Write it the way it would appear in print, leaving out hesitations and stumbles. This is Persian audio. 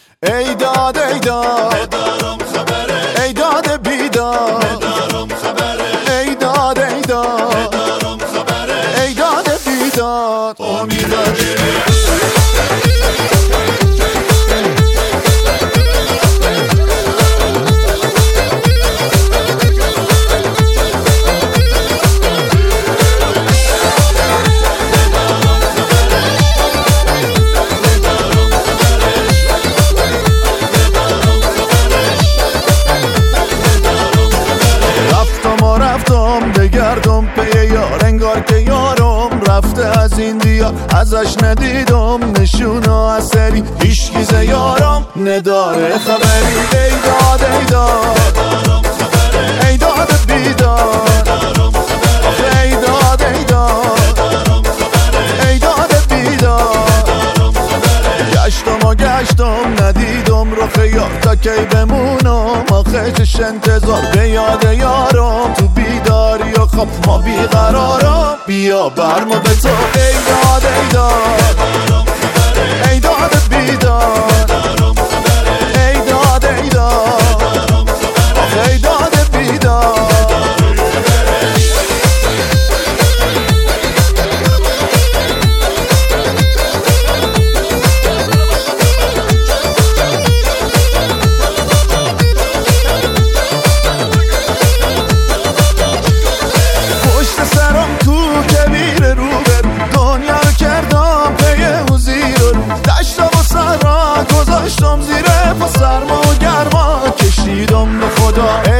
ای داد ای داد ندارم خبره، ای داد بیداد ندارم خبره، ای داد ای داد ندارم خبره، ای داد بیداد امیداری بگردم پی یار انگار که یارم رفته از این دیار ازش ندیدم نشونه اثری هیچ یارم نداره خبری ای داد ای داد ندارم خبره، ای داد بیداد ندارم خبره، ای داد ای داد ندارم خبره، ای داد بیداد ندارم خبره، گشتم ندیدم رخ یار تا کی بمونم آخه چش انتظار به یاد یارم تو بیداری و خواب ما بیقرارم بیا برمو به تو ای داد ای داد ندارم خبره، ای داد بیداد ندارم خبره، ای داد ای داد ندارم خبره، آخه ای داد بیداد سرما و گرما کشیدم به خدا